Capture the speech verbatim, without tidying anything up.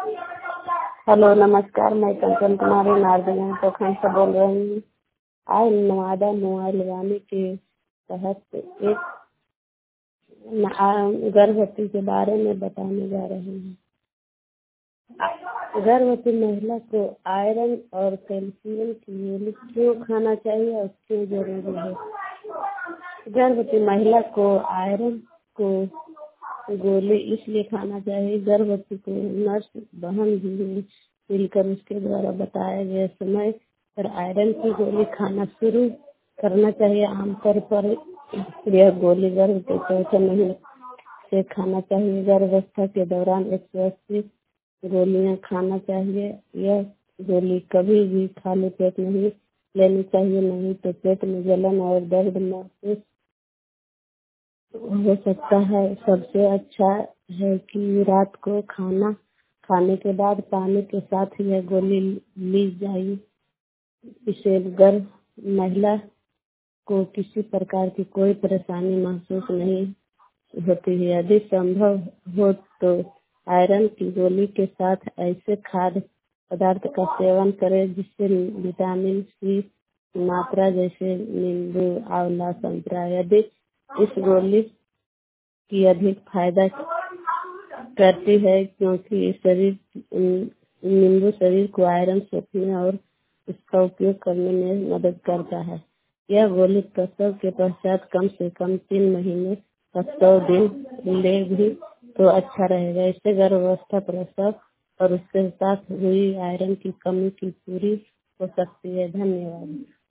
Hello नमस्कार, मैं कंचन कुमारी नारदगंज प्रखंड से बोल रही हूँ। आज नवादा मोबाइल लगाने के तहत एक न- गर्भवती के बारे में बताने जा रहे हैं। गर्भवती महिला को आयरन और कैल्शियम की गोली क्यों खाना चाहिए और क्यों जरूरी है। गर्भवती महिला को आयरन को गोली इसलिए खाना चाहिए, गर्भवती को नर्स बहन भी मिलकर उसके द्वारा बताया गया समय पर आयरन की गोली खाना शुरू करना चाहिए। आमतौर पर यह गोली गर्भ के चौथे महीने से खाना चाहिए। गर्भावस्था के दौरान एक सौ अस्सी गोलियां खाना चाहिए। यह गोली कभी भी खाली पेट नहीं लेनी चाहिए, नहीं तो पेट में जलन और दर्द महसूस हो सकता है। सबसे अच्छा है कि रात को खाना खाने के बाद पानी के साथ यह गोली ली जाए। इससे गर्भ महिला को किसी प्रकार की कोई परेशानी महसूस नहीं होती है। यदि संभव हो तो आयरन की गोली के साथ ऐसे खाद्य पदार्थ का सेवन करें जिससे विटामिन सी मात्रा जैसे नींबू, आंवला, संतरा। यदि इस गोली की अधिक फायदा करती है क्योंकि शरीर नींबू शरीर को आयरन सोखने और इसका उपयोग करने में मदद करता है। यह गोली प्रसव के पश्चात कम से कम तीन महीने तक सौ दिन ले भी तो अच्छा रहेगा। इससे गर्भावस्था, प्रसव और उसके साथ हुई आयरन की कमी की पूरी हो सकती है। धन्यवाद।